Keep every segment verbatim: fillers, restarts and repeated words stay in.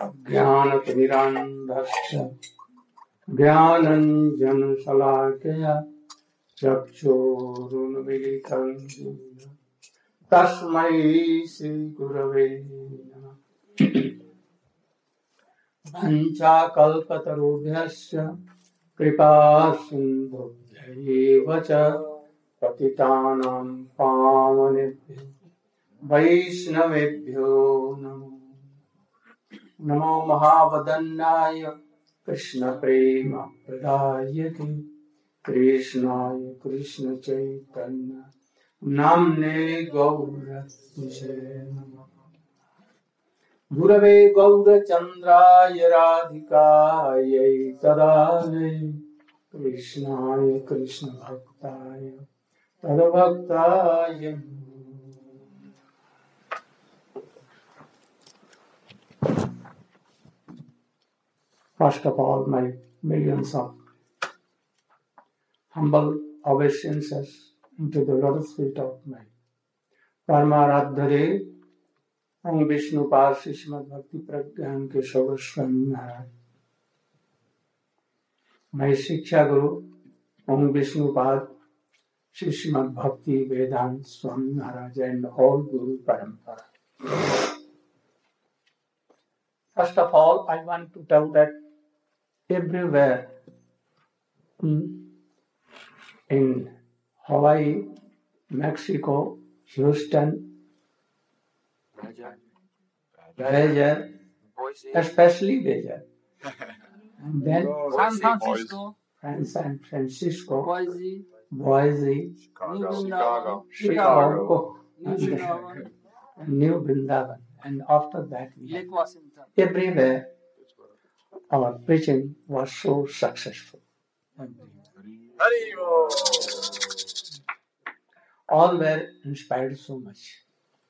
ज्ञानतिमिरान्धस्य ज्ञानञ्जनशलाकया चक्षुरुन्मीलितं येन तस्मै श्रीगुरवे नमः। वञ्चाकल्पतरुभ्यश्च कृपासिन्धुभ्यैव च पतितानां पावनेभ्यो वैष्णवेभ्यो नमो नमो महावदन्याय कृष्णप्रेमप्रदायते कृष्णाय कृष्णचैतन्य नाम्ने गौरत्से नमः। गुरवे गौरचन्द्राय राधिकायै तदालये कृष्णाय कृष्णभक्ताय तद्भक्ताय First of all, my millions of humble obeisances into the lotus feet of my Paramaradhare and Vishnu Parsi Srimad Bhakti Pragyan Keshava Swami Maharaj. My Shiksha Guru Om Vishnu Pad Shri Srimad Bhakti Vedant Swami Maharaj and all Guru Parampara. First of all, I want to tell that everywhere in Hawaii, Mexico, Houston, Beijing, especially Beijing, and then San Francisco, San Francisco, Boise, Boise, Chicago, Chicago, New Vrindavan, and New Vrindavan, and after that, we Lake Washington. everywhere our preaching was so successful. All were inspired so much.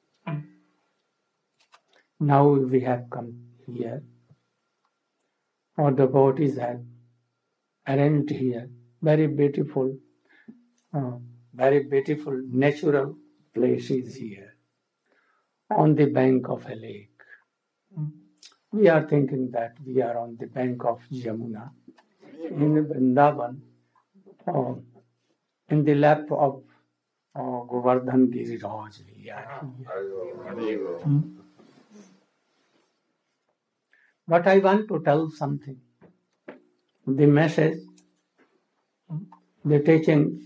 Now we have come here. Our devotees have arranged here very beautiful, uh, very beautiful natural places here on the bank of a lake. We are thinking that we are on the bank of Yamuna in Vrindavan, uh, in the lap of uh, Govardhan Giriraj. We are here. Hmm? But I want to tell something. The message, the teaching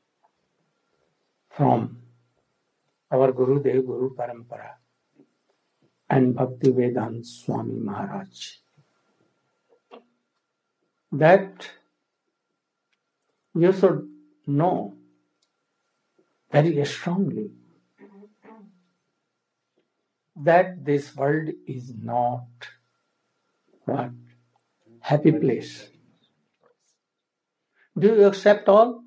from our Guru Dev, Guru Parampara, and Bhakti Vedanta Swami Maharaj, that you should know very strongly that this world is not what? Happy place. Do you accept all?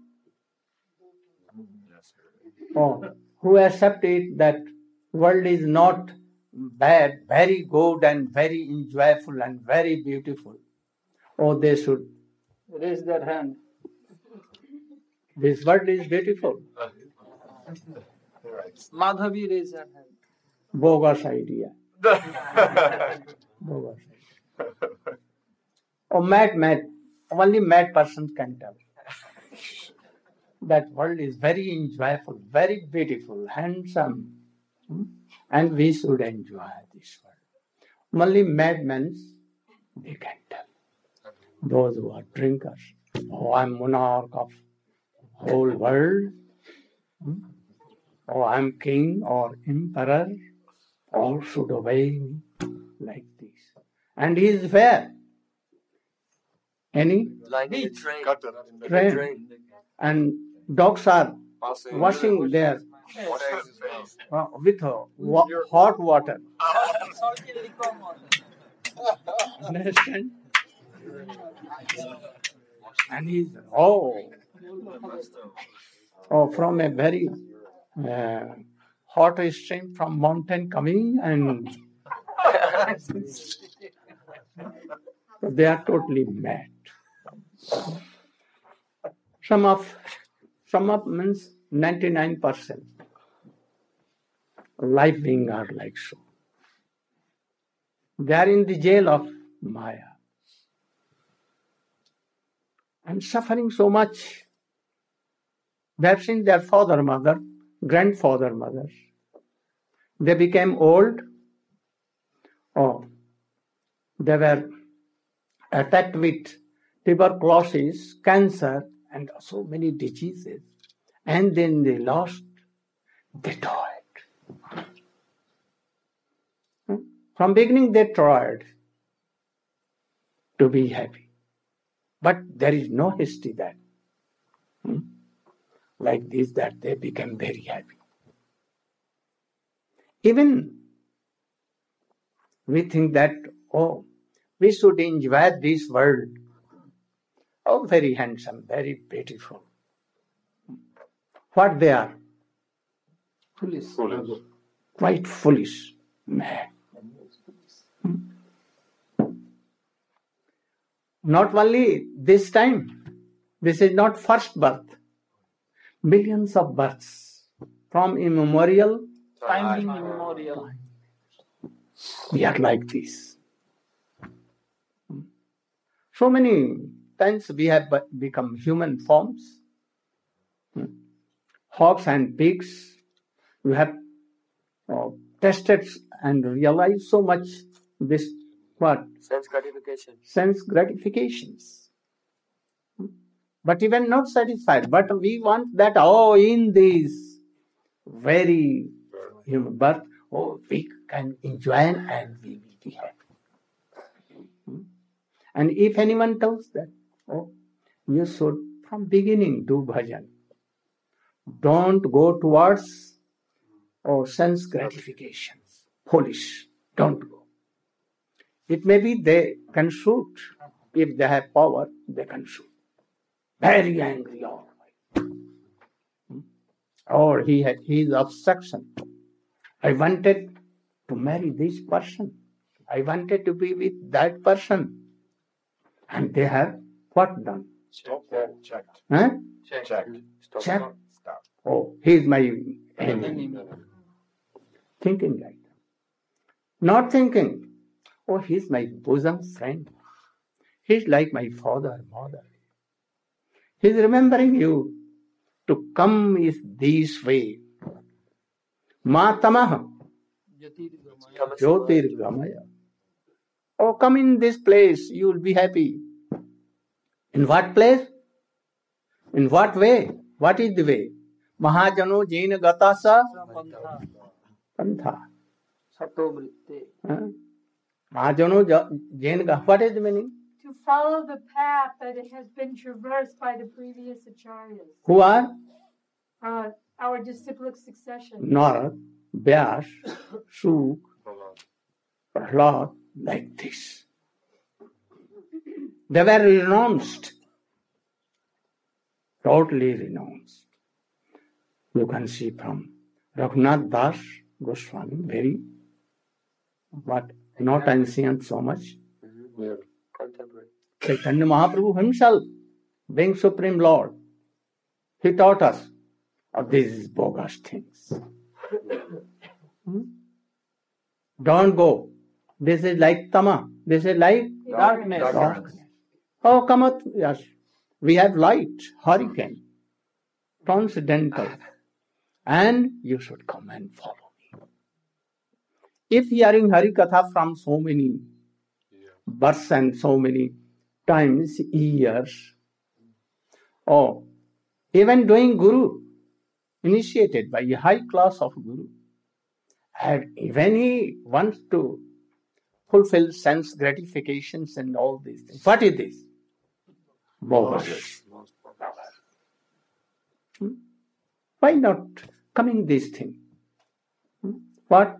Oh, who accept it that world is not bad, very good and very enjoyable and very beautiful? Oh, they should raise their hand. This world is beautiful. Madhavi raised her hand. Bogus idea. Bogus idea. Oh, mad, mad. Only mad person can tell. That world is very enjoyable, very beautiful, handsome. Hmm? And we should enjoy this world. Only madmen, they can tell. Those who are drinkers. Oh, I'm monarch of whole world. Hmm? Oh, I'm king or emperor. All should obey me like this. And he is where? Any? Like in the train. Train. train. And dogs are washing their uh, with uh, wa- hot water. Understand? And he's oh, oh from a very uh, hot stream from mountain coming, and they are totally mad. Some of some of means ninety-nine percent life being are like so. They are in the jail of Maya and suffering so much. They have seen their father, mother, grandfather, mother. They became old. Oh, they were attacked with tuberculosis, cancer, and so many diseases. And then they lost, they died. From beginning they tried to be happy. But there is no history that hmm, like this that they became very happy. Even we think that, oh, we should enjoy this world. Oh, very handsome, very beautiful. What they are? Foolish. Foolish. Quite foolish, mad. Hmm? Not only this time, this is not first birth. Millions of births from immemorial Time immemorial. we are like this. So many times we have become human forms. Hogs and pigs, we have uh, tested and realized so much this what? Sense gratification. Sense gratifications. But even not satisfied. But we want that, oh, in this very human birth, oh, we can enjoy and we will be happy. And if anyone tells that, oh, you should from beginning do bhajan. Don't go towards oh, sense gratifications. Foolish. Don't go. It may be they can shoot. If they have power, they can shoot. Very angry all the way. Or he had his obstruction. I wanted to marry this person. I wanted to be with that person. And they have what done? Stop that. Checked. Huh? Check. Checked. Stop. Check. Stop. Oh, he is my enemy. Enemy. Thinking like that. Not thinking, oh, he's my bosom friend. He's like my father, mother. He's remembering you. To come is this way. Matamaha Jyotirgamaya. Oh, come in this place, you will be happy. In what place? In what way? What is the way? Mahajano Jaina Gatasa Pantha. Sato vritte. Huh? Mahajano Jaina Gatasa. What is the meaning? To follow the path that it has been traversed by the previous acharyas. Who are? Uh, our disciplic succession. Narad, Vyas, Suk, Prahlad, like this. They were renounced. Totally renounced. You can see from Raghunath Das Goswami, very, but not ancient so much. Yeah. Contemporary. Chaitanya Mahaprabhu himself, being Supreme Lord, he taught us of these bogus things. Hmm? Don't go. This is like Tama. This is like Darkness. darkness. Oh, come out, yes. We have light, hurricane, transcendental. And you should come and follow me. If hearing Harikatha from so many births and so many times, years, or even doing Guru, initiated by a high class of Guru, and when he wants to fulfill sense gratifications and all these things, what is this? Bogus. Hmm? Why not coming this thing? Hmm? What?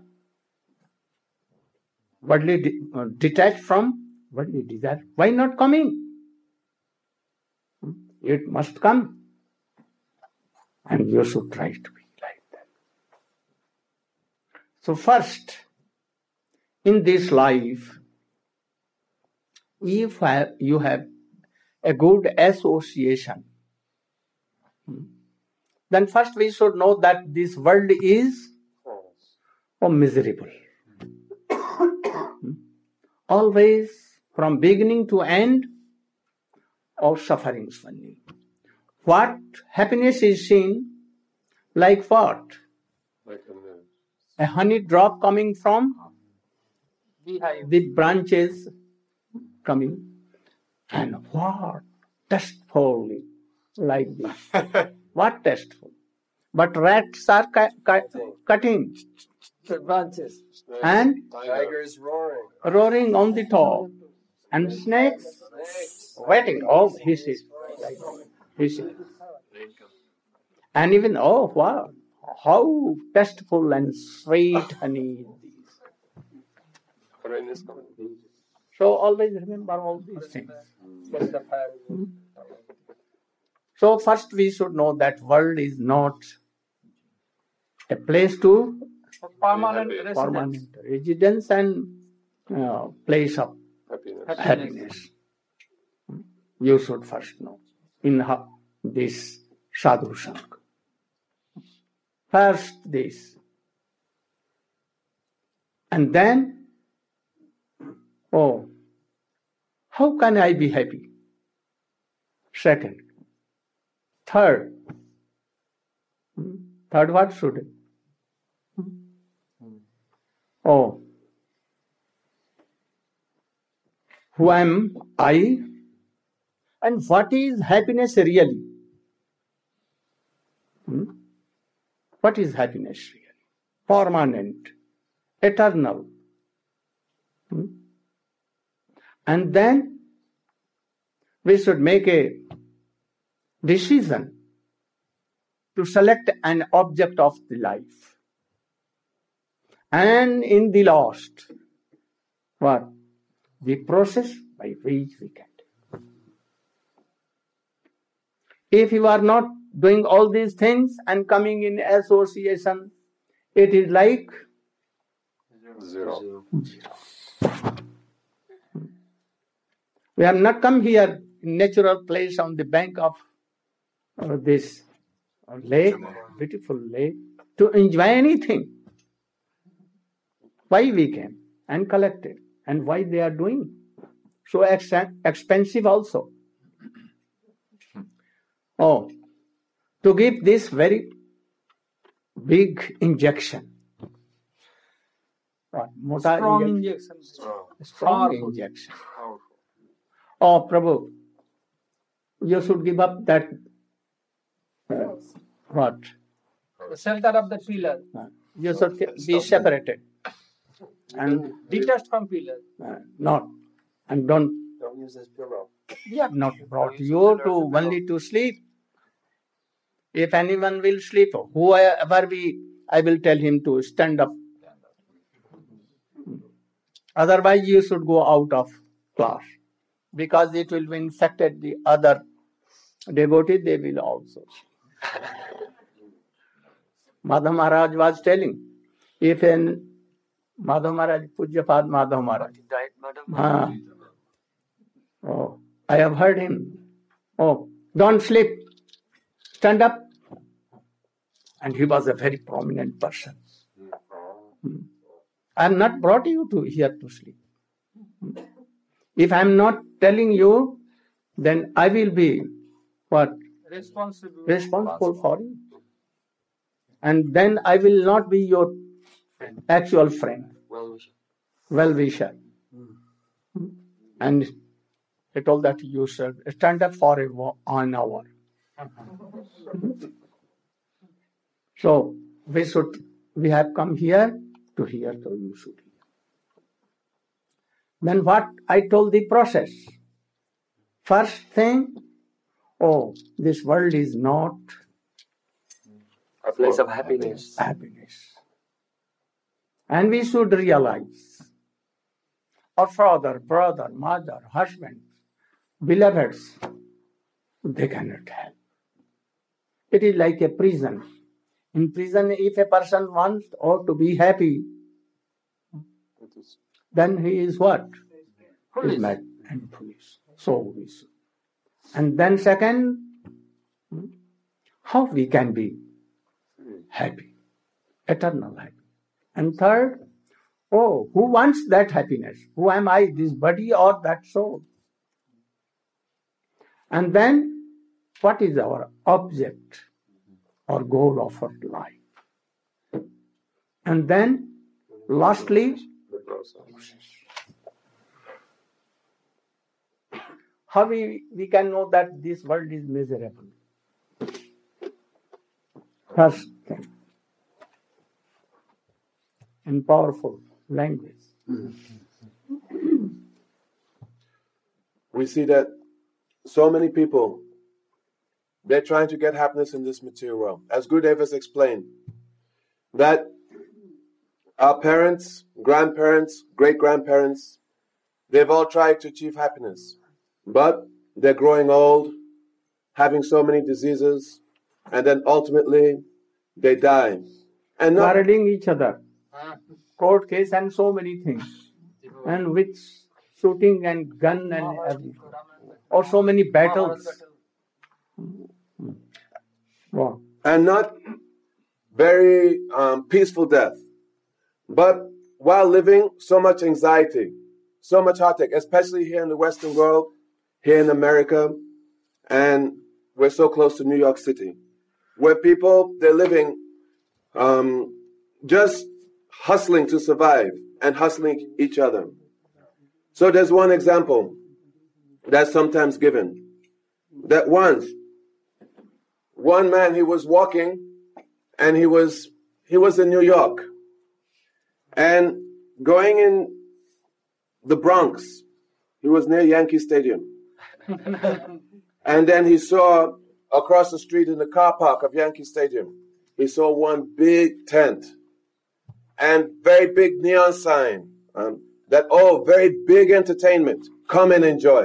Worldly de- uh, detached from worldly desire. Why not coming? Hmm? It must come. And you should try to be like that. So first, in this life, if you have a good association, then first we should know that this world is oh, miserable. always from beginning to end of sufferings only. What happiness is seen like what? Like a nose. A honey drop coming from Beehive. the branches coming, and what tastefully like this. What tasteful? But rats are cu- cu- cutting The branches. and Tigers roaring. roaring on the top, and snakes waiting. Oh, he sees. He sees. And even, oh, wow, how tasteful and sweet honey is this. Rain is coming. So always remember all these things. Get the fire. So first we should know that world is not a place to Permanent Happy. residence. permanent residence and uh, place of Happiness. happiness. You should first know in ha- this sadhu sangha. First this. And then, oh, how can I be happy? Second. Third. Hmm? Third, what should it? Oh, who am I? And what is happiness really? Hmm? What is happiness really? Permanent, eternal. Hmm? And then we should make a decision to select an object of the life. And in the last, what? The process by which we get. If you are not doing all these things and coming in association, it is like Zero. we have not come here in natural place on the bank of uh, this uh, lake, beautiful lake, to enjoy anything. Why we came and collected, and why they are doing so ex- expensive also. Oh, to give this very big injection. What? Mota Strong injection. injection. Strong. Strong Powerful. injection. Powerful. Oh, Prabhu, you should give up that. Uh, what? The shelter of the pillar. Uh, you should be separated and Detached from pillar. uh, not and don't. Don't use this pillow. We have not brought you to only to sleep. If anyone will sleep, whoever we, I will tell him to stand up. Otherwise, you should go out of class because it will be infected the other devotees. They will also. Madhav Maharaj was telling, if an Madhav Maharaj, Pujyapad Madhav Maharaj, Died, madam. ah, oh, I have heard him. Oh, don't sleep. Stand up. And he was a very prominent person. Hmm. I am not brought you to here to sleep. Hmm. If I am not telling you, then I will be what? Responsible. Responsible for you. And then I will not be your actual friend, Well wisher. well-wisher. Hmm. And he told that you should stand up for a wa- an hour. So we should, we have come here to hear, so you should hear. Then what I told the process. First thing, oh, this world is not A place of happiness. happiness. And we should realize our father, brother, mother, husband, beloveds, they cannot help. It is like a prison. In prison, if a person wants or to be happy, It is then he is what? Foolish. Is mad and foolish. So we should. And then second, how we can be happy, eternal happy. And third, Oh, who wants that happiness? Who am I, this body or that soul? And then, what is our object or goal of our life? And then, lastly, The process. how we, we can know that this world is miserable? First thing, in powerful language. We see that so many people, they're trying to get happiness in this material world. As Gurudev has explained, that our parents, grandparents, great-grandparents, they've all tried to achieve happiness. But they're growing old, having so many diseases, and then ultimately they die. And not Quarreling each other, court case and so many things. And with shooting and gun and everything. Or so many battles. Wow. and not very um, peaceful death. But while living, so much anxiety, so much heartache, especially here in the Western world, here in America, and we're so close to New York City, where people, they're living um, just hustling to survive and hustling each other. So there's one example that's sometimes given, that once, one man, he was walking, and he was he was in New York, and going in the Bronx, he was near Yankee Stadium. And then he saw across the street in the car park of Yankee Stadium, he saw one big tent and very big neon sign um, that, oh, very big entertainment, come and enjoy.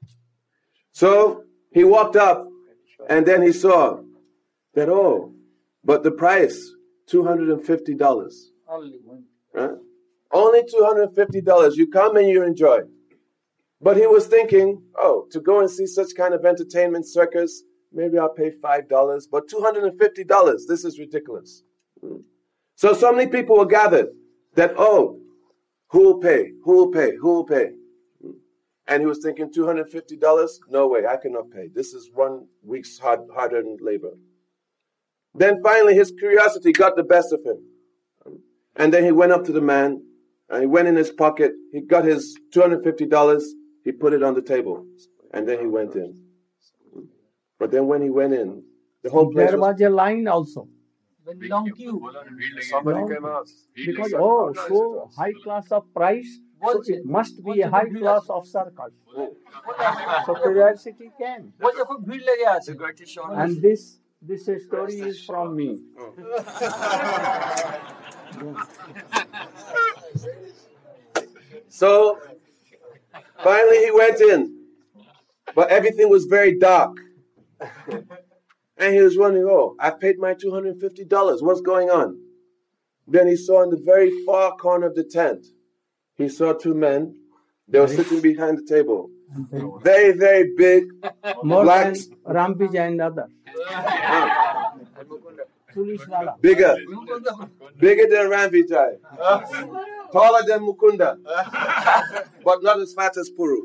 So he walked up, and then he saw that, oh, but the price, two hundred fifty dollars. Only. Right? Only two hundred fifty dollars. You come and you enjoy. But he was thinking, oh, to go and see such kind of entertainment circus, maybe I'll pay five dollars. But two hundred fifty dollars, this is ridiculous. So, so many people were gathered that, oh, who will pay? Who will pay? Who will pay? And he was thinking, two hundred fifty dollars? No way, I cannot pay. This is one week's hard, hard-earned labor. Then finally his curiosity got the best of him. And then he went up to the man, and he went in his pocket, he got his two hundred fifty dollars, he put it on the table, and then he went in. But then when he went in, the whole place There was... was a line also. Very long queue. Somebody No. came out. Because, oh, so high class of price, so it must be a high class of circle. So curiosity came. বলছে খুব ভিড় লেগে আছে And this this story is from me. So finally he went in, but everything was very dark. And he was wondering, oh, I paid my two hundred fifty dollars. What's going on? Then he saw in the very far corner of the tent, he saw two men. They were sitting behind the table. Very, very big, More black, than Rampija and other. Police wala. bigger, bigger than Ram Vijay, taller than Mukunda, but not as fat as Puru.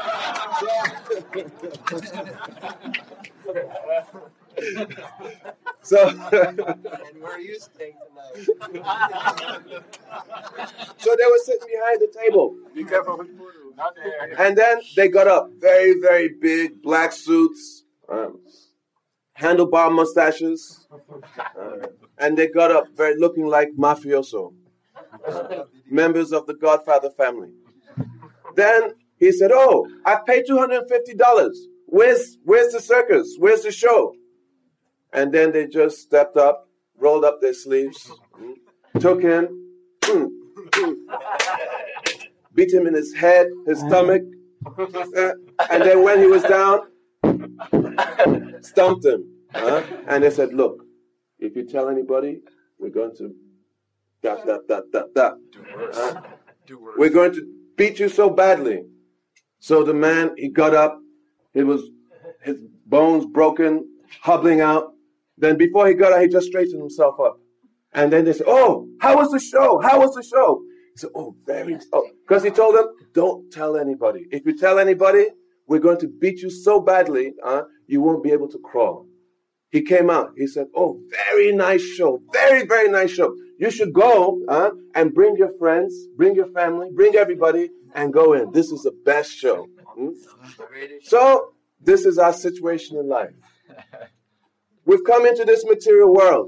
So, And where are you staying tonight? so they were sitting behind the table. Be careful with Puru. Not there. And then they got up, very, very big black suits, um, handlebar mustaches, uh, and they got up, very looking like mafioso, uh, members of the Godfather family. Then he said, "Oh, I paid two hundred fifty dollars. Where's where's the circus? Where's the show?" And then they just stepped up, rolled up their sleeves, took him, mm, mm, beat him in his head, his stomach, uh, and then when he was down, stumped him. Uh, and they said, "Look, if you tell anybody, we're going to da da da da da. Uh, we're going to beat you so badly." So the man, he got up, he was his bones broken, hobbling out. Then before he got out, he just straightened himself up. And then they said, "Oh, how was the show? How was the show?" He said, oh, very, oh, because he told them, don't tell anybody. If you tell anybody, we're going to beat you so badly, uh, you won't be able to crawl. He came out. He said, oh, very nice show. Very, very nice show. You should go uh, and bring your friends, bring your family, bring everybody, and go in. This is the best show. Hmm? So, this is our situation in life. We've come into this material world.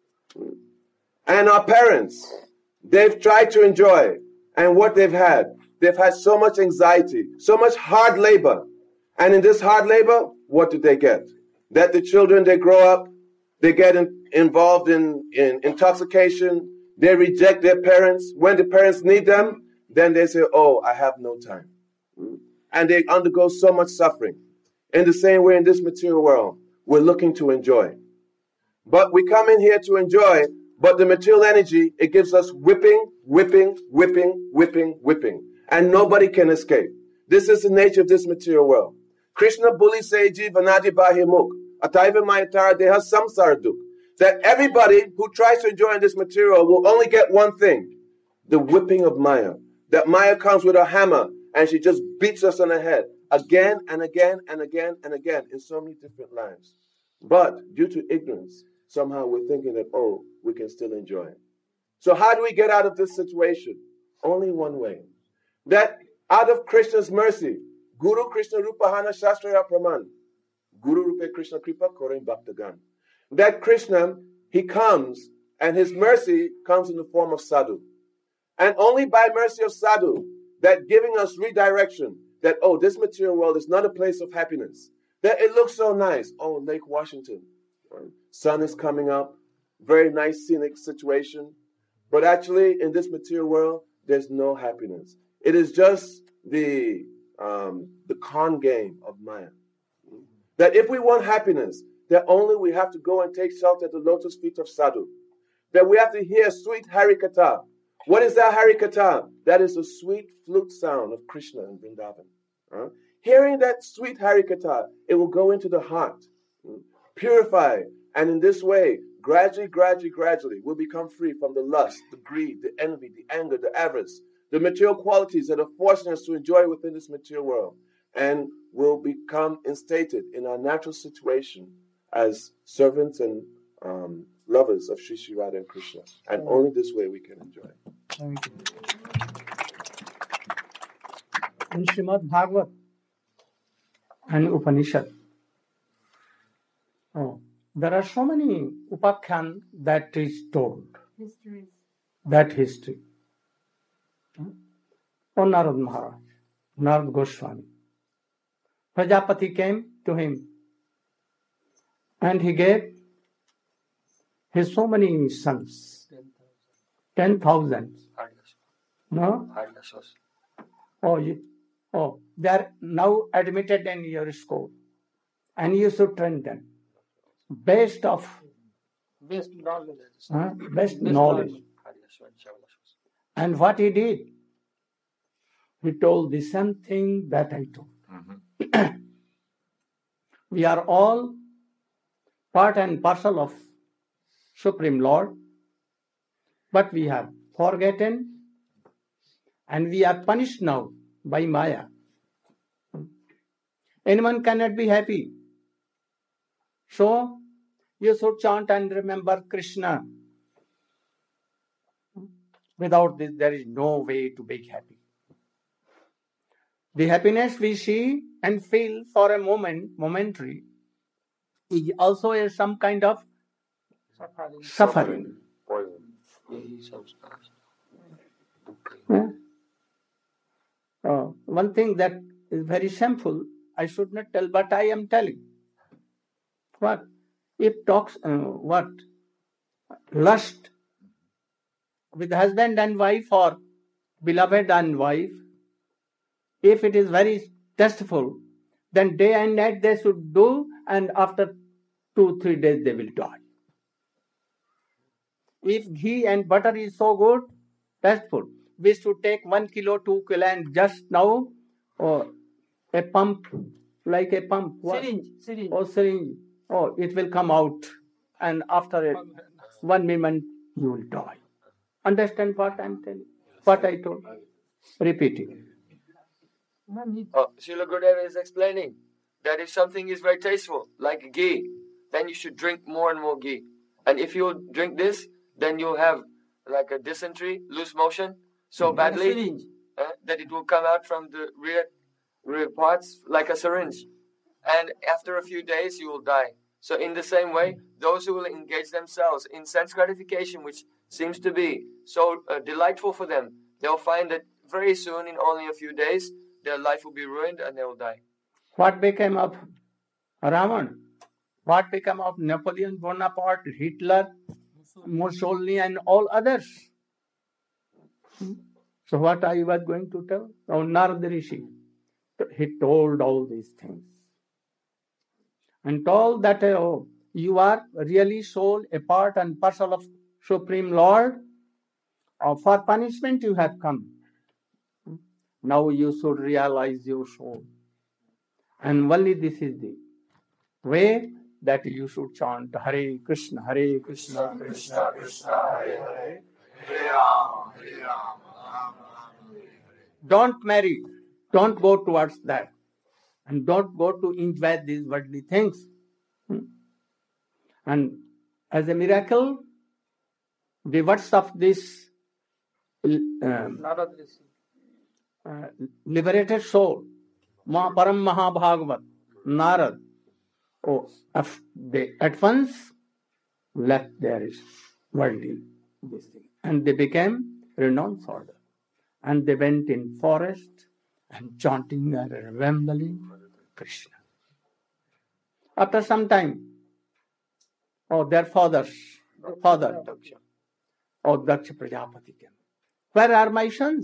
And our parents, they've tried to enjoy. And what they've had, they've had so much anxiety, so much hard labor. And in this hard labor, what did they get? That the children, they grow up, they get in, involved in, in intoxication, they reject their parents. When the parents need them, then they say, oh, I have no time. And they undergo so much suffering. In the same way, in this material world, we're looking to enjoy. But we come in here to enjoy, but the material energy, it gives us whipping, whipping, whipping, whipping, whipping. And nobody can escape. This is the nature of this material world. Krishna Buli Seji Vanadi Bahimuk. Ataiva Mayatara Deha Samsara. That everybody who tries to enjoy in this material will only get one thing. The whipping of Maya. That Maya comes with a hammer and she just beats us on the head. Again and again and again and again in so many different lives. But due to ignorance, somehow we're thinking that, oh, we can still enjoy it. So how do we get out of this situation? Only one way. That out of Krishna's mercy, Guru Krishna Rupahana Shastraya Praman. Guru Rupe Krishna Kripa Korein Bhaktagan. That Krishna, he comes, and his mercy comes in the form of sadhu. And only by mercy of sadhu, that giving us redirection, that, oh, this material world is not a place of happiness. That it looks so nice. Oh, Lake Washington. Sun is coming up. Very nice scenic situation. But actually, in this material world, there's no happiness. It is just the um, the con game of Maya. That if we want happiness, that only we have to go and take shelter at the lotus feet of sadhu. That we have to hear sweet Harikatha. What is that Harikatha? That is the sweet flute sound of Krishna in Vrindavan. Huh? Hearing that sweet Harikatha, it will go into the heart, purify, and in this way, gradually, gradually, gradually, we'll become free from the lust, the greed, the envy, the anger, the avarice, the material qualities that are forcing us to enjoy within this material world, and will become instated in our natural situation as servants and um, lovers of Sri Sri Radha and Krishna. And only this way we can enjoy. Thank you. In Srimad Bhagavad and Upanishad, oh, there are so many upakhyan that is told. Histories. That history. Oh, Narad Maharaj, Narad Goswami. Prajapati came to him and he gave his so many sons. Ten thousand. No? Oh, you, oh, they are now admitted in your school. And you should train them. Best of Best knowledge. huh? best knowledge. And what he did? He told the same thing that I told. Mm-hmm. We are all part and parcel of Supreme Lord, but we have forgotten and we are punished now by Maya. Anyone cannot be happy. So, you should chant and remember Krishna. Without this, there is no way to be happy. The happiness we see and feel for a moment, momentary, is also a, some kind of Suffering. suffering. Yeah. Uh, one thing that is very shameful, I should not tell, but I am telling. What? If talks, uh, what? Lust with husband and wife or beloved and wife, if it is very tasteful, then day and night they should do, and after two, three days they will die. If ghee and butter is so good, tasteful, we should take one kilo, two kilo, and just now, oh, a pump, like a pump. What? Syringe. Syringe. Oh, syringe. Oh, it will come out, and after it, one moment you will die. Understand what I am telling? What I told? Repeating. No need. Oh, Srila Gurudeva is explaining that if something is very tasteful, like ghee, then you should drink more and more ghee. And if you drink this, then you'll have like a dysentery, loose motion, so badly Syringe. uh, that it will come out from the rear, rear parts like a syringe. And after a few days, you will die. So in the same way, those who will engage themselves in sense gratification, which seems to be so uh, delightful for them, they'll find that very soon, in only a few days, their life will be ruined and they will die. What became of Ravan? What became of Napoleon Bonaparte, Hitler, Mussolini, and all others? So what I was going to tell? Oh, Narada Rishi. He told all these things. And told that oh, you are really soul, a part and parcel of Supreme Lord. Oh, for punishment you have come. Now you should realize your soul. And only this is the way that you should chant Hare Krishna, Hare Krishna, Krishna Krishna, Hare Hare, Hare Rama, Hare Rama, Rama Rama, Hare Hare. Don't marry. Don't go towards that. And don't go to enjoy these worldly things. And as a miracle, the words of this um, Narada Rishi. uh, liberated soul, Ma Param Mahabhagavat, Narad, oh, af- they at once left their worldly this thing. And they became renowned order. And they went in forest and chanting and remembering Krishna. After some time, oh, their fathers, father, oh, Daksha Prajapati came. Where are my sons?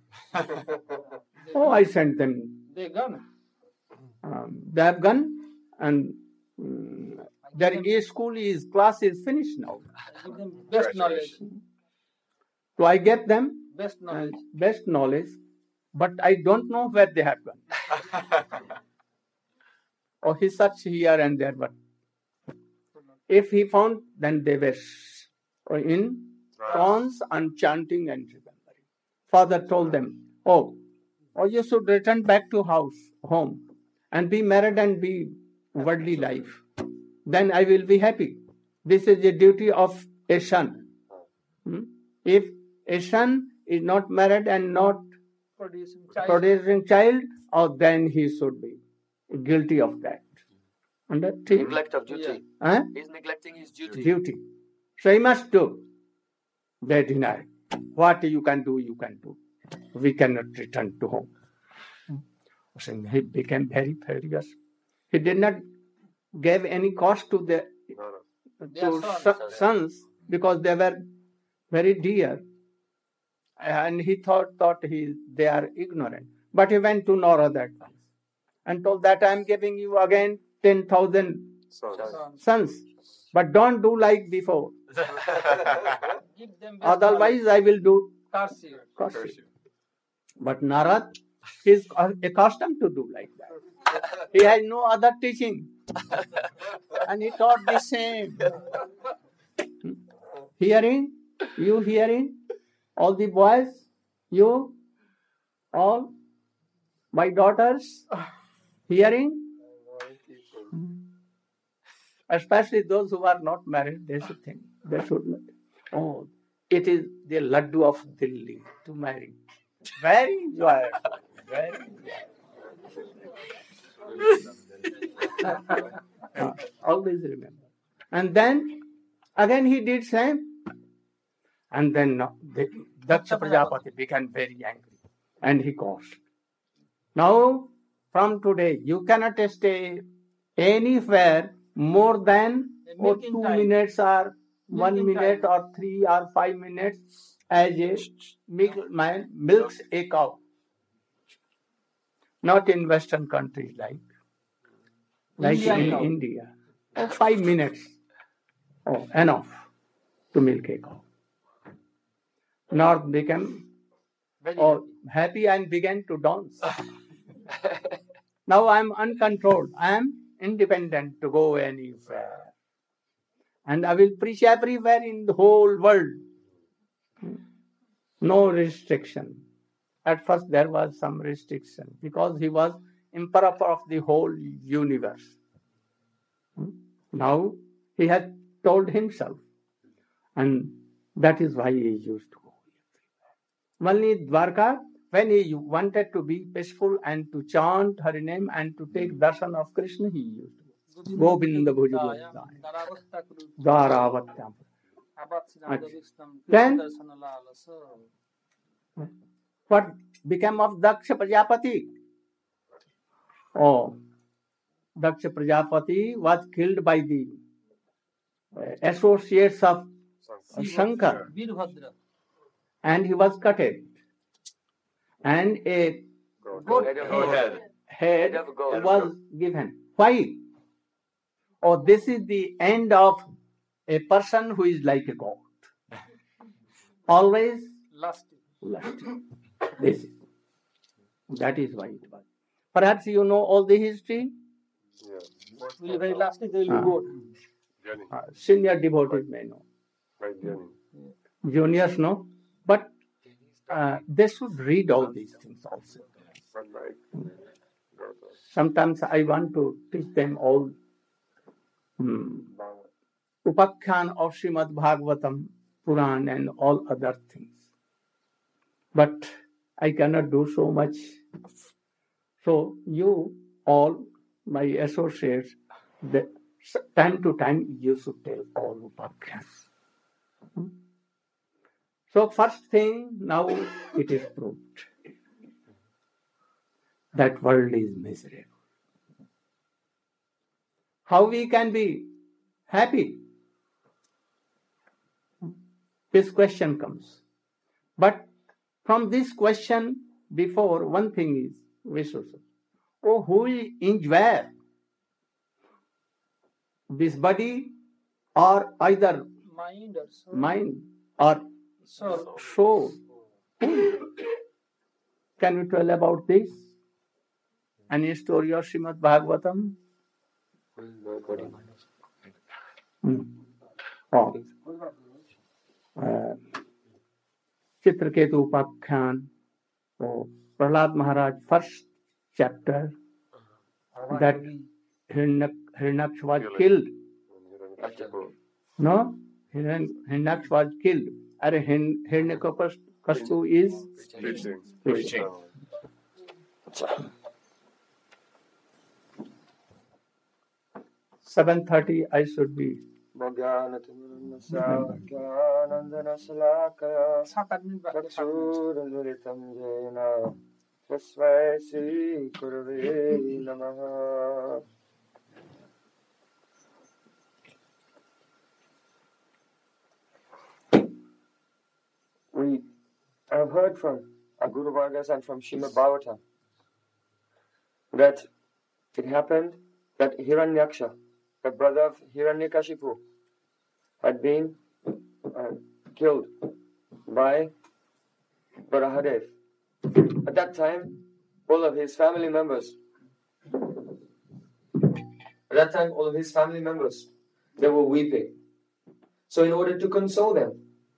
Oh, I sent them. They gone. Um, they have gone, and um, their A school is class is finished now. Give them best knowledge. So I get them Best uh, knowledge. best knowledge, but I don't know where they have gone. Or he searched here and there, but if he found, then they were in trance and chanting and remembering. Father told them, oh, oh, you should return back to house, home, and be married and be worldly life. Then I will be happy. This is the duty of a son. Hmm? If a son is not married and not Producing child. producing child, oh, then he should be guilty of that. Understand? Neglect of duty. Yeah. Huh? He's neglecting his duty. Duty. So he must do. They deny. What you can do, you can do. We cannot return to home. So he became very furious. He did not give any cost to the Their to sons. son- sons because they were very dear. And he thought thought he they are ignorant. But he went to Narada at once and told that I am giving you again ten thousand Sons. sons. But don't do like before. Give them best Otherwise I will do knowledge. costly. But Narad is accustomed to do like that. He has no other teaching. And he taught the same. Hearing, you hearing, all the boys, you, all, my daughters, hearing, especially those who are not married, they should think, they should not. Oh, it is the laddu of Delhi to marry. Very enjoyable. Very enjoyable. Uh, always remember. And then, again he did same. And then uh, the, Daksha Prajapati became very angry. And he caused. Now, from today, you cannot stay anywhere more than A or milking two time. minutes or one Milking minute time. or three or five minutes as a milkman milks a cow. Not in Western countries like like Indian in cow. India. Oh, five minutes. Oh, enough to milk a cow. North became Very oh, happy and began to dance. Now I am uncontrolled. I am independent to go anywhere. And I will preach everywhere in the whole world. no restriction. At first there was some restriction because he was emperor of the whole universe. Hmm? Now he had told himself, and that is why he used to go everywhere. Only Dwarka, when he wanted to be peaceful and to chant her name and to take darshan of Krishna, he used to go. Govinda Bhuj Govindaya. Dwaravatya. Then what became of Daksha Prajapati? Oh, Daksha Prajapati was killed by the uh, associates of Shankar, Veerbhadra. and he was cutted, and a Goat head. head Head of goat. was given. Why? Oh, this is the end of a person who is like a god. Always Last. lusty. This is. That is why it was. Perhaps you know all the history. Yeah. Will very last they will Ah. go. Jenny. Uh, senior devotees may know. Right, Jenny. Juniors know. But uh, they should read all these things also. Right, right. Sometimes I want to teach them all hmm, Upakhyan of Srimad Bhagavatam, Puran, and all other things. But I cannot do so much. So you all, my associates, the, time to time you should tell all Upakhyans. Hmm? So first thing, now it is proved. That world is miserable. How we can be happy? This question comes. But from this question before, one thing is, we should say, oh, who will enjoy this body or either Mind or soul. mind or Soul. soul? Can you tell about this? Any story of Srimad Bhagavatam? Hmm. Oh. Uh, Chitraketu Upakhyan. Oh, Prahlad Maharaj, first chapter, that Hiranyak- Hiranyaksh was killed. No? Hiran- Hiranyaksh was killed. Are Hin- Hiranyakashipu is Preaching. preaching. seven thirty I should be. सात आठ minute बाकी है, सात minute. We have heard from our Guru Vargas and from Srimad Bhagavatam that it happened that Hiranyaksha, the brother of Hiranyakashipu, had been uh, killed by Varahadev. At that time, all of his family members, at that time, all of his family members, they were weeping. So in order to console them,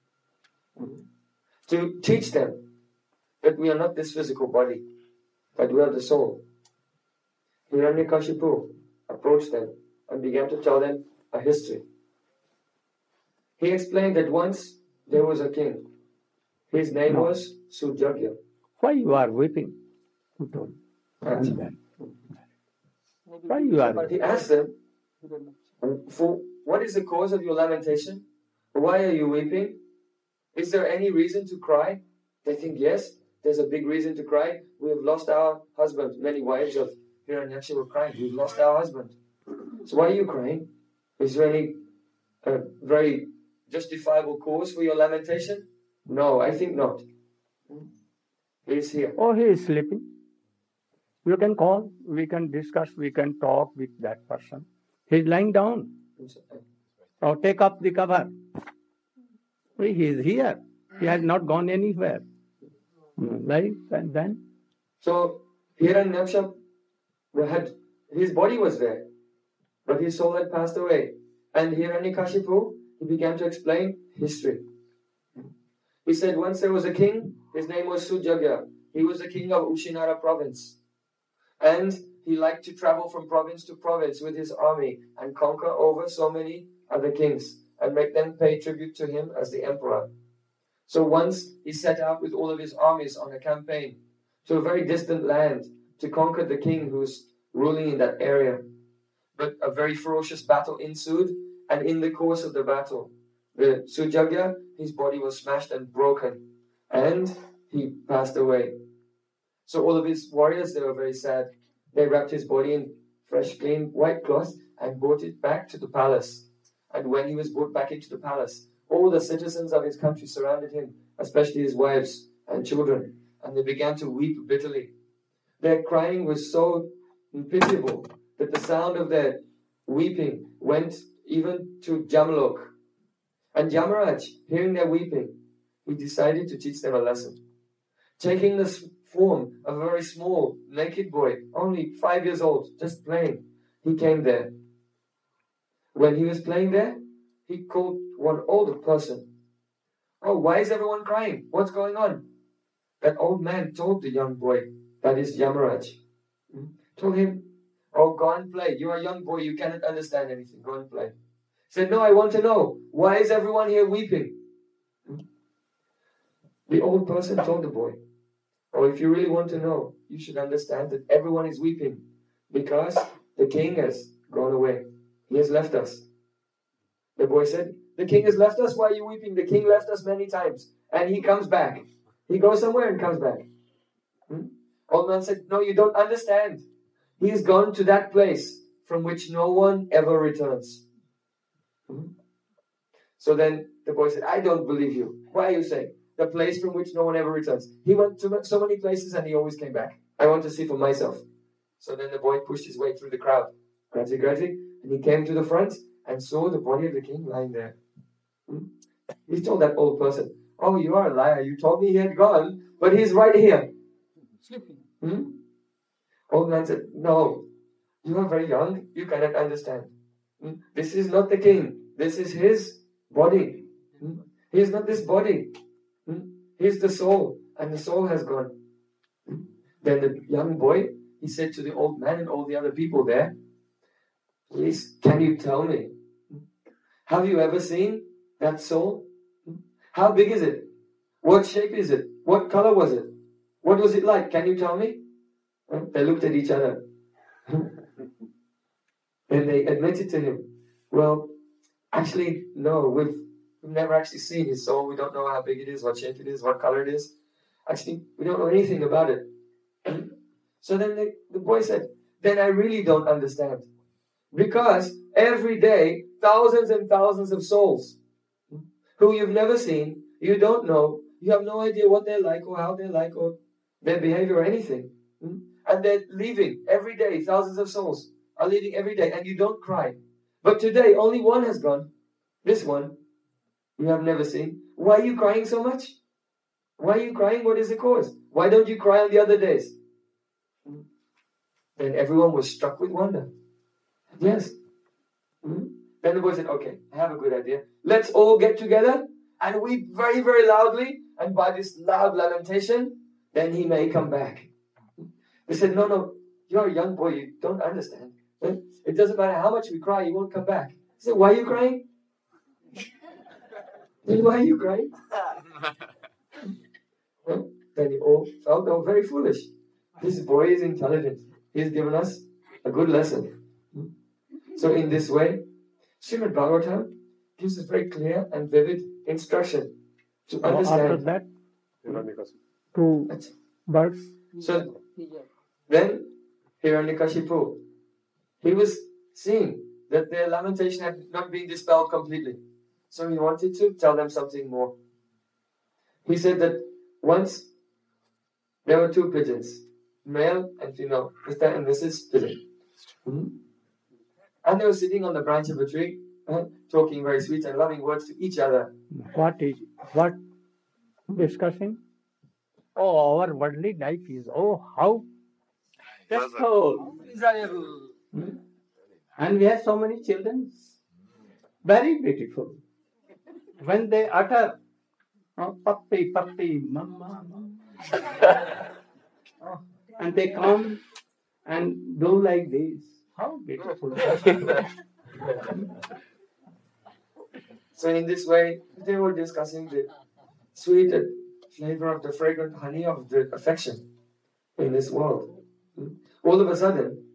to teach them that we are not this physical body, but we are the soul, Hiranyakashipu approached them and began to tell them a history. He explained that once there was a king. His name No. was Sujagya. Why you are weeping? He told. And then, why you are He asked them, for what is the cause of your lamentation? Why are you weeping? Is there any reason to cry? They think, yes, there's a big reason to cry. We have lost our husband. Many wives of Hiranyaksha were crying. We've lost our husband. So why are you crying? Is there any uh, very justifiable cause for your lamentation? No, I think not. He's here. Oh, he is sleeping. You can call, we can discuss, we can talk with that person. He is lying down. Or take up the cover. He is here. He has not gone anywhere. Right? And then? So Hiranyaksha had, his body was there, but his soul had passed away. And Hiranyakashipu, he began to explain history. He said once there was a king, his name was Sujagya. He was the king of Ushinara province. And he liked to travel from province to province with his army and conquer over so many other kings and make them pay tribute to him as the emperor. So once he set out with all of his armies on a campaign to a very distant land to conquer the king who was ruling in that area. But a very ferocious battle ensued, and in the course of the battle, the Sujagya, his body was smashed and broken, and he passed away. So all of his warriors, they were very sad. They wrapped his body in fresh, clean, white cloth and brought it back to the palace. And when he was brought back into the palace, all the citizens of his country surrounded him, especially his wives and children, and they began to weep bitterly. Their crying was so pitiable that the sound of their weeping went even to Jamalok. And Yamaraj, hearing their weeping, he decided to teach them a lesson. Taking the form of a very small, naked boy, only five years old, just playing, he came there. When he was playing there, he called one older person. Oh, why is everyone crying? What's going on? That old man told the young boy, that is Yamaraj, told him, oh, go and play. You're a young boy, you cannot understand anything. Go and play. He said, no, I want to know. Why is everyone here weeping? The old person told the boy, oh, if you really want to know, you should understand that everyone is weeping because the king has gone away. He has left us. The boy said, the king has left us? Why are you weeping? The king left us many times. And he comes back. He goes somewhere and comes back. Hmm? Old man said, no, you don't understand. He has gone to that place from which no one ever returns. Hmm? So then the boy said, I don't believe you. Why are you saying? The place from which no one ever returns. He went to so many places and he always came back. I want to see for myself. So then the boy pushed his way through the crowd. Gradually, gradually. And he came to the front and saw the body of the king lying there. Hmm? He told that old person, oh, you are a liar. You told me he had gone, but he's right here. Sleeping. Hmm? Old man said, no, you are very young. You cannot understand. Hmm? This is not the king. This is his body. Hmm? He is not this body. Hmm? He is the soul, and the soul has gone. Hmm? Then the young boy, he said to the old man and all the other people there, please, can you tell me, have you ever seen that soul? How big is it? What shape is it? What color was it? What was it like? Can you tell me? They looked at each other. And they admitted to him, well, actually, no, we've, we've never actually seen his soul. We don't know how big it is, what shape it is, what color it is. Actually, we don't know anything about it. So then the, the boy said, then I really don't understand. Because every day, thousands and thousands of souls who you've never seen, you don't know, you have no idea what they're like or how they're like or their behavior or anything. And they're leaving every day, thousands of souls are leaving every day, and you don't cry. But today, only one has gone. This one, you have never seen. Why are you crying so much? Why are you crying? What is the cause? Why don't you cry on the other days? Then everyone was struck with wonder. Yes. Mm-hmm. Then the boy said, okay, I have a good idea. Let's all get together and weep very, very loudly. And by this loud lamentation, then he may come back. They said, no, no, you're a young boy. You don't understand. It doesn't matter how much we cry, you won't come back. He said, why are you crying? Then why are you crying? Well, then they all felt they were very foolish. This boy is intelligent. He's given us a good lesson. So in this way, Srimad Bhagavatam gives us very clear and vivid instruction to understand. After that, two birds. So then Hiranyakashipu, he was seeing that their lamentation had not been dispelled completely. So he wanted to tell them something more. He said that once there were two pigeons, male and female, Mister and Missus Pigeon. Mm-hmm. And they were sitting on the branch of a tree, uh, talking very sweet and loving words to each other. What is, what discussing? Oh, our worldly life is, oh, how stressful. Hmm? And we have so many children. Very beautiful. When they utter Oh, puppy, puppy, mama, mama. Oh, and they come and do like this. How beautiful. So in this way, they were discussing the sweet flavor of the fragrant honey of the affection in this world. All of a sudden,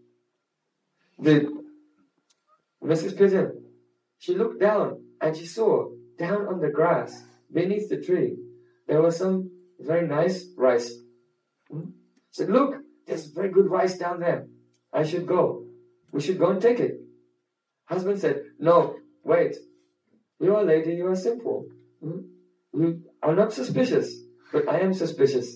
the Missus Pigeon, she looked down and she saw down on the grass beneath the tree there was some very nice rice. Hmm? Said, look, there's very good rice down there. I should go. We should go and take it. Husband said, no, wait. You are a lady, you are simple. Hmm? You are not suspicious, but I am suspicious.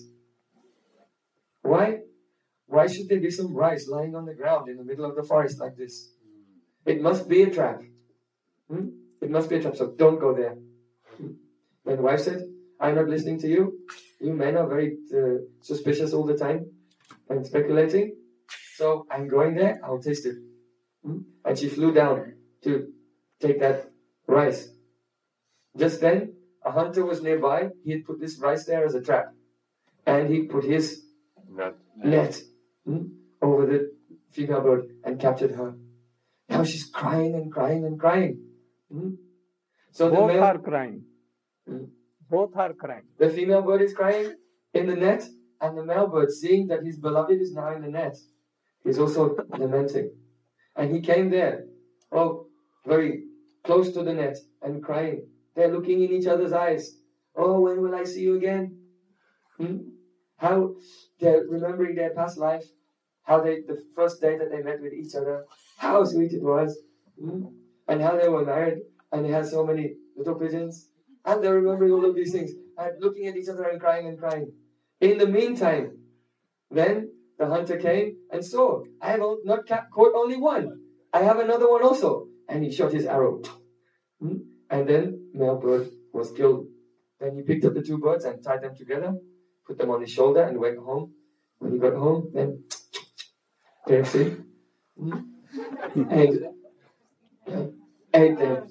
Why? Why should there be some rice lying on the ground in the middle of the forest like this? It must be a trap. Hmm? It must be a trap, so don't go there. Hmm? Then the wife said, I'm not listening to you. You men are very uh, suspicious all the time and speculating. So I'm going there, I'll taste it. Hmm? And she flew down to take that rice. Just then, a hunter was nearby. He had put this rice there as a trap. And he put his Net. net hmm, over the female bird and captured her. Now she's crying and crying and crying. Hmm? So the Both male, are crying. Hmm. Both are crying. the female bird is crying in the net, and the male bird, seeing that his beloved is now in the net, is also lamenting. And he came there, oh, very close to the net and crying. They're looking in each other's eyes. Oh, when will I see you again? Hmm? How they're remembering their past life, how they the first day that they met with each other, how sweet it was, hmm? And how they were married and they had so many little pigeons, and they're remembering all of these things and looking at each other and crying and crying. In the meantime, then the hunter came and saw, I have not ca- caught only one, I have another one also, and he shot his arrow, hmm? And then male bird was killed. Then he picked up the two birds and tied them together, put them on his shoulder and went home. When he got home, then K F C, hmm? and uh, ate them.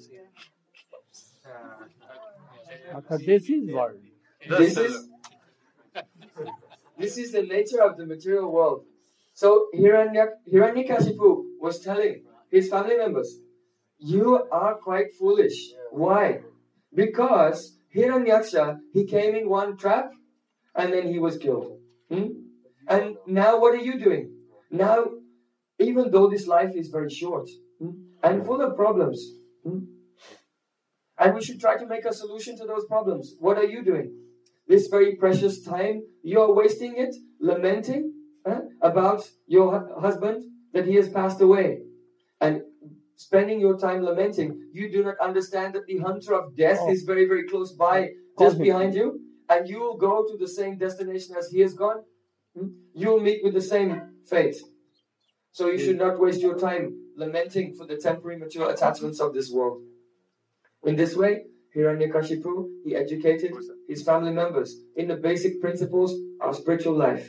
So this is world. This is this is the nature of the material world. So Hiranya, Hiranyakashipu was telling his family members, you are quite foolish. Why? Because Hiranyaksha, he came in one trap and then he was killed. Hmm? And now what are you doing? Now, even though this life is very short hmm, and full of problems, hmm, and we should try to make a solution to those problems, what are you doing? This very precious time, you're wasting it, lamenting huh, about your hu- husband that he has passed away. And spending your time lamenting, you do not understand that the hunter of death Oh. is very, very close by, Call just him. behind you, and you will go to the same destination as he has gone. Hmm? You will meet with the same fate. So you should not waste your time lamenting for the temporary material attachments of this world. In this way, Hiranyakashipu, he educated his family members in the basic principles of spiritual life.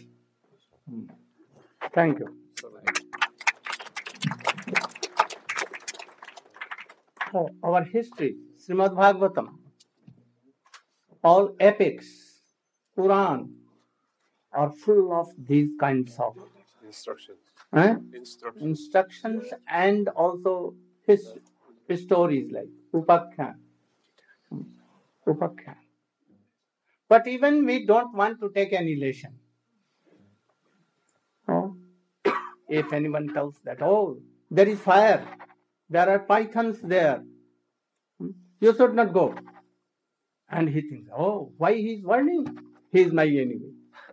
Thank you. Oh, our history, Srimad Bhagavatam, all epics, Quran, are full of these kinds of Instructions. eh, Instructions. instructions and also his, stories like Upakhyan. Upakhyan. But even we don't want to take any lesson. Oh, if anyone tells that, oh, there is fire, there are pythons there, hmm, you should not go. And he thinks, oh, why he is warning? He is my enemy.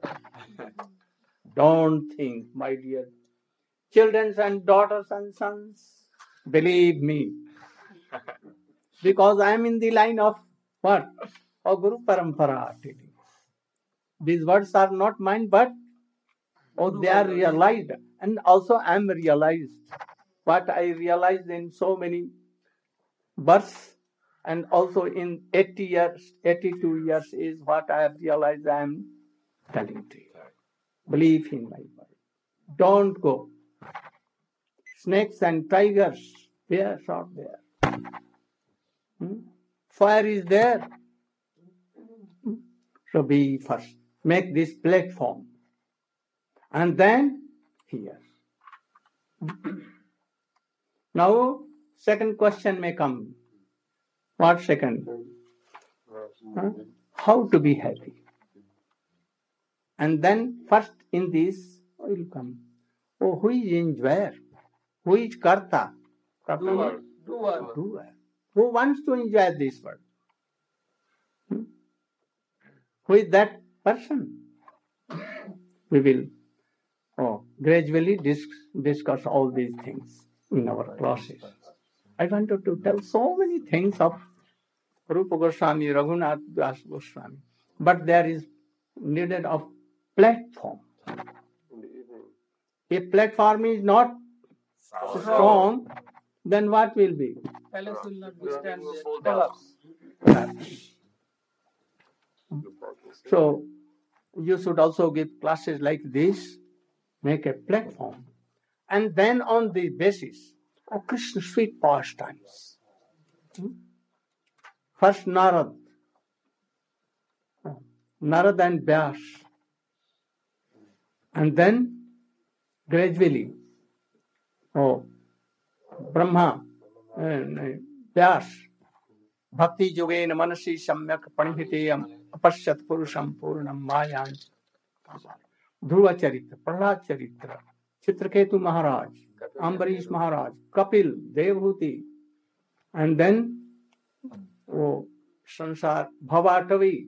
Don't think, my dear children and daughters and sons, believe me. Because I am in the line of what? Of Guru Parampara. These words are not mine, but oh, they are realized. And also I am realized. What I realized in so many births and also in eighty years, eighty-two years is what I have realized I am telling to you. Believe in my word. Don't go. Snakes and tigers, bears are there. Hmm? Fire is there. So we first make this platform and then here. Now second question may come. What second? Huh? How to be happy. And then first in this will come. Oh, who is enjoyer? Who is karta? Doer. Doer. Doer. Who wants to enjoy this world? Hmm? Who is that person? We will oh, gradually dis- discuss all these things in our classes. I wanted to tell so many things of Rupa Goswami, Raghunath Das Goswami, but there is needed of platform. If platform is not strong, then what will be? Palace will not Building withstand will the fall down. collapse. So you should also give classes like this, make a platform, and then on the basis of Krishna sweet pastimes. Hmm? First Narad, Narad and Vyas, and then gradually, oh, Brahma, Vyas, Bhakti Yogena Manasi Samyak Panihiteyam Apashyat Purusham Purnam Mayan, Dhruva Charitra, Prahlad Charitra, Chitraketu Maharaj, Ambarish Maharaj, Kapil, Devhuti, and then oh, Sansar, Bhavatavi,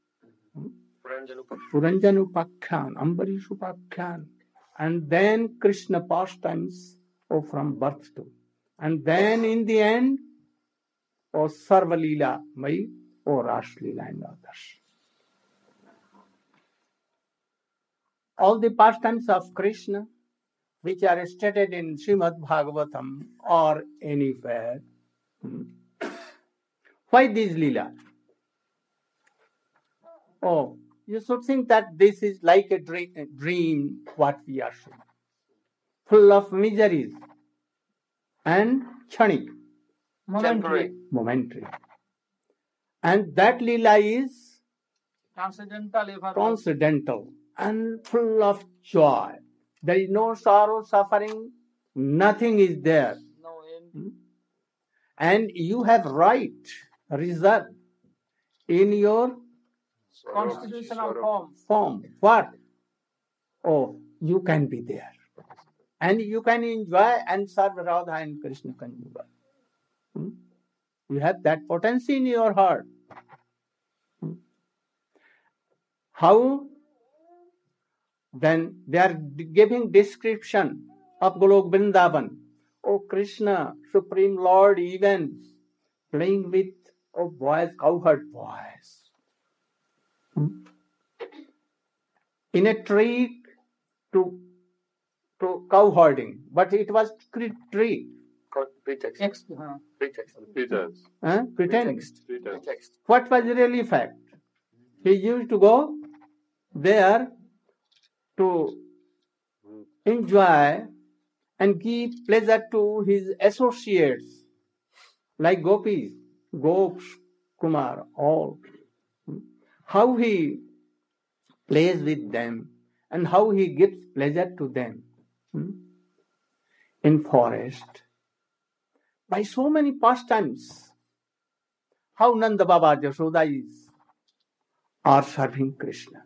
Puranjan Upakhyan, Ambarish Upakhyan, and then Krishna pastimes oh, from birth to. And then in the end, or Sarva Leela Mai, or Ras Leela and others. All the pastimes of Krishna, which are stated in Srimad Bhagavatam or anywhere. Hmm. Why these Leela? Oh, you should think that this is like a dream, a dream what we are seeing, full of miseries and kshanik. Temporary. Momentary. And that Leela is Transcendental ever. transcendental and full of joy. There is no sorrow, suffering, nothing is there. No end. And you have right, reserve in your Constitutional form. form. What? Oh, you can be there. And you can enjoy and serve Radha and Krishna Kanjuga. Hmm? You have that potency in your heart. Hmm? How? Then they are giving description of Golok Vrindavan. Oh Krishna, Supreme Lord, even playing with oh boys, cowherd boys. Hmm? In a tree to to cowherding, but it was tree. Pretext. Next. huh. Pretext. Pretense. Huh? Pretext. Pretense. Pretext. What was really fact? He used to go there to enjoy and give pleasure to his associates like gopis, gops, Kumar, all. How he plays with them and how he gives pleasure to them in forest. By so many pastimes, how Nanda Baba Jashoda is are serving Krishna.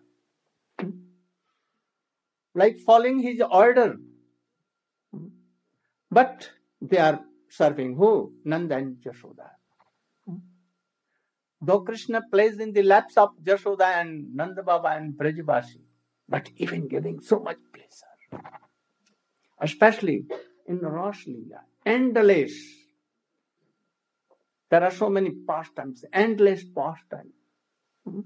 Like following his order. But they are serving who? Nanda and Jashoda. Though Krishna plays in the laps of Jashoda and Nanda Baba and Brajavasi, but even giving so much pleasure. Especially in Ras Leela, endless. There are so many pastimes, endless pastimes. Hmm?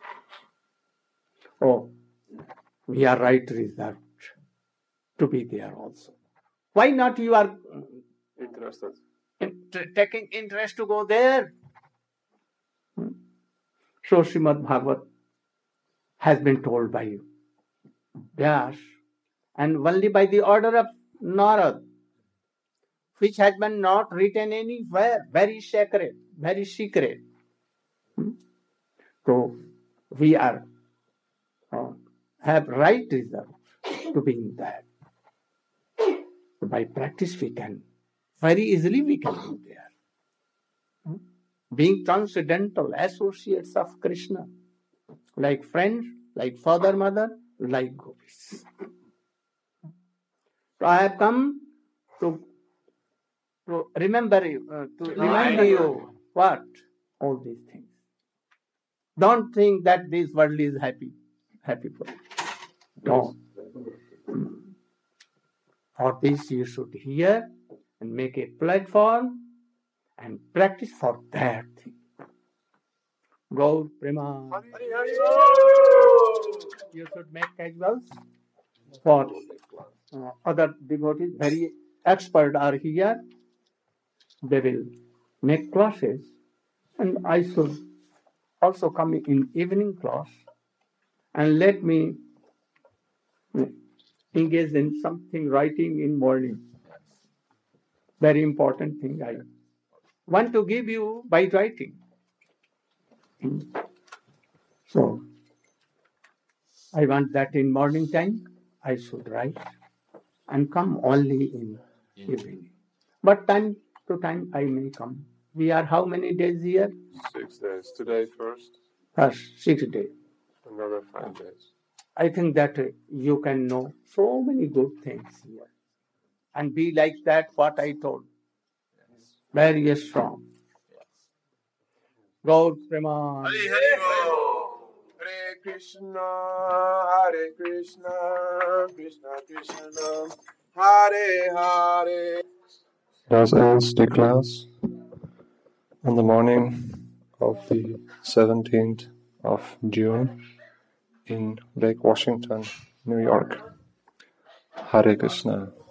Oh, we are right reserved to be there also. Why not you are Interested. in- taking interest to go there? Hmm? So Srimad Bhagavat has been told by you. Vyas, and only by the order of Narad, which has been not written anywhere, very sacred, very secret. Hmm? So we are uh, have right reserve to being that. By practice we can, very easily we can be there. Hmm? Being transcendental associates of Krishna, like friends, like father, mother, like gopis. So I have come to, to remember you, uh, to remind you what? All these things. Don't think that this world is happy, happy for you. Don't. For this you should hear and make a platform and practice for that thing. Gaur Prema. You should make casuals for uh, other devotees. Very expert are here. They will make classes, and I should also come in evening class and let me engage in something writing in morning. Very important thing I want to give you by writing. So I want that in morning time I should write and come only in evening. But time to time I may come. We are how many days here? Six days. Today first, First, six days. another five days. I think that uh, you can know so many good things here and be like that what I told. Very strong. Gaur Prema. Hare Hare Hare Krishna, Hare Krishna, Krishna Krishna, Hare Hare. Thus ends the class on the morning of the seventeenth of June in Lake Washington, New York. Hare Krishna.